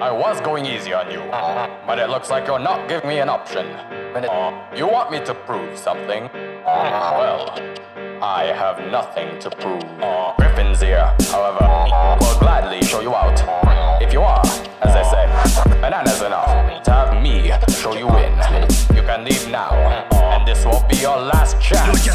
I was going easy on you, but it looks like you're not giving me an option. You want me to prove something? Well, I have nothing to prove. Griffin's here, however, will gladly show you out. If you are, as they say, bananas enough to have me show you in. You can leave now, and this won't be your last chance.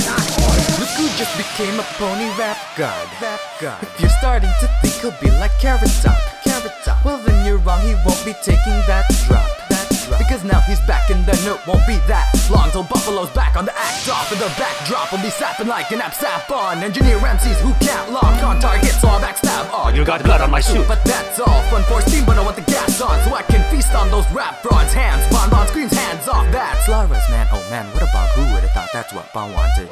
Look who just became a pony rap god. If you're starting to think he'll be like Carrot Top, well then you're wrong, he won't be taking that drop. Because now he's back and then it won't be that long till Buffalo's back on the act off. And the backdrop will be sapping like an sap on engineer MCs who can't lock on target, so I backstab all. You got blood on my suit. But that's all fun for steam, but I want the gas on so I can feast on those rap frauds. Hands, Bon screams hands off. That's Lara's man, oh man, what a bug, who would've thought that's what Bon wanted?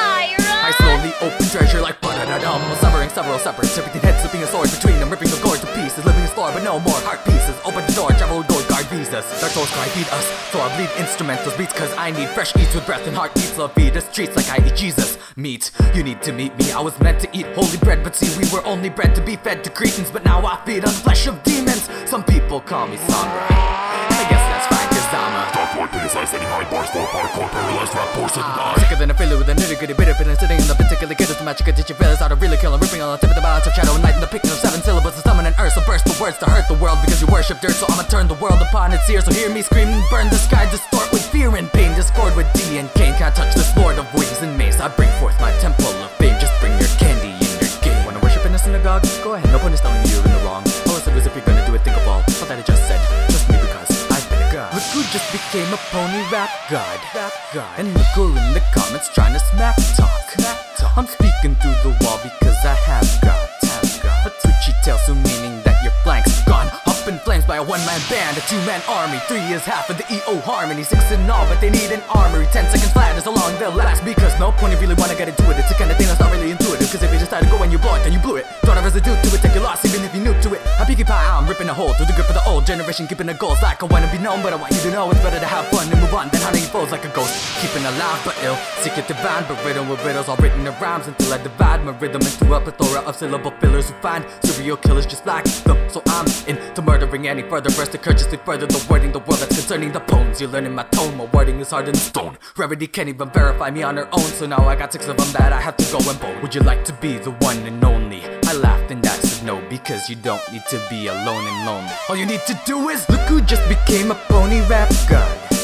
I slowly open treasure like ba-da-da-dum, severing several separates, everything head slipping a sword between them, ripping the gourd to pieces, living his floor but no more heart pieces. Open the door, travel with gold guard visas. Dark souls cry feed us, so I bleed instrumentals beats, cause I need fresh eats with breath and heart beats. Love feed us treats like I eat Jesus meat. You need to meet me, I was meant to eat holy bread, but see we were only bred to be fed to cretins. But now I feed on flesh of demons. Some people call me Sombra, and I guess that's fine cause I'm a Dark Lord criticized any high bars for hardcore paralyzed rap portion die. Sicker than a filler with a nitty gritty bit of it and sitting in the particular kid is the magic teach you feelings how to really kill and ripping on the tip of the balance of shadow and night and the picking of 7 syllables to summon an earth. So burst the words to hurt the world because you worship dirt, so I'ma turn the world upon its ears. So hear me scream and burn the sky, distort with fear and pain, discord with D and Cain. Can't touch this lord of wings and mace. I bring forth my temple of fame, just bring your candy in your game. Wanna worship in a synagogue? Go ahead, no point is telling you you're in the wrong. All I said was if you're gonna do it, think of all that I just said. Trust me because I've been a god. Look who just became a pony rap god. And look who in the comments trying to smack talk. I'm speaking through the wall because I have got a twitchy tail, so meaning that your flank's gone up in flames by a one-man band, a two-man army. 3 is half of the EO harmony, 6 in all, but they need an armory. 10 seconds flat is how long they'll last, because no point if you really wanna get into it. It's the kind of thing that's not really intuitive, cause if you decide to go and you blow it, then you blew it. Don't have residue to it, take your loss even if you're new to it. I Pinkie Pie, I'm ripping a hole through the grip of the old generation, keeping the goals like I wanna be known. But I want you to know it's better to have fun and move on than hunting foes like a ghost. Keeping alive but ill, seek it divine but ridden with riddles, all written in rhymes until I divide my rhythm into a plethora of syllable fillers who find serial killers just like them. So I'm into murdering any further, verse to courteously further the wording, the world that's concerning the poems. You're learning my tone, my wording is hard in stone. Rarity can't even verify me on her own, so now I got 6 of them that I have to go and bone. Would you like to be the one and only? I laughed and I said no, because you don't need to be alone and lonely. All you need to do is look who just became a pony rap god.